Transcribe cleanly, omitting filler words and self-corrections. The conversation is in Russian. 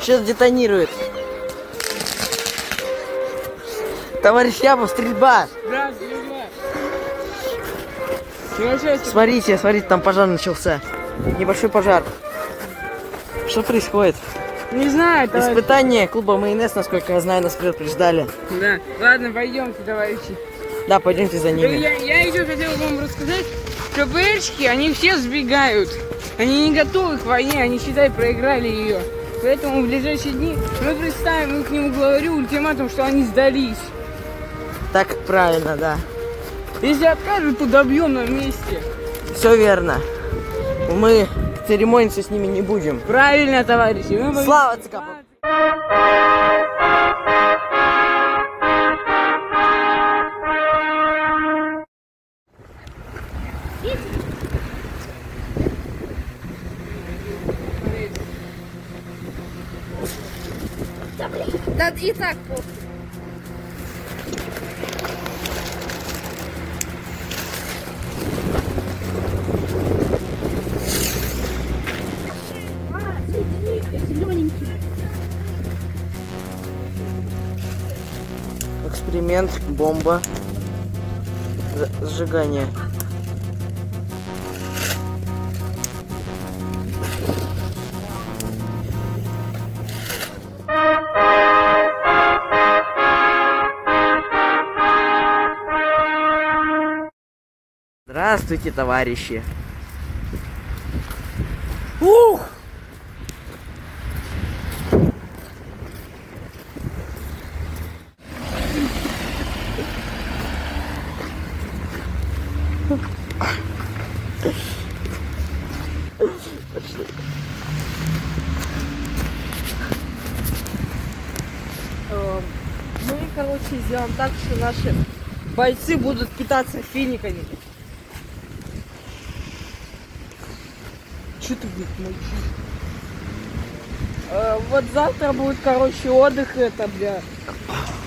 Сейчас детонирует. Товарищ Ляпов, стрельба! Да, стрельба. Смотрите, смотрите, там пожар начался. Небольшой пожар. Что происходит? Не знаю, товарищ. Испытание клуба Майонез, насколько я знаю, нас предупреждали. Да, ладно, пойдемте, товарищи. Да, пойдемте за ними. Я еще хотел вам рассказать, что ПРщики, они все сбегают. Они не готовы к войне, они, считай, проиграли ее. Поэтому в ближайшие дни мы представим их нему главарю ультиматум, что они сдались. Так правильно, да. Если откажут, то добьем на месте. Все верно. Мы церемониться с ними не будем. Правильно, товарищи. Слава ЦК! Да и так похуй. Эксперимент, бомба, сжигание. Здравствуйте, товарищи. Ух! Пошли. Мы, короче, сделаем так, что наши бойцы будут питаться финиками. Че ты, блядь, молчишь? Вот завтра будет, короче, отдых, это, бля.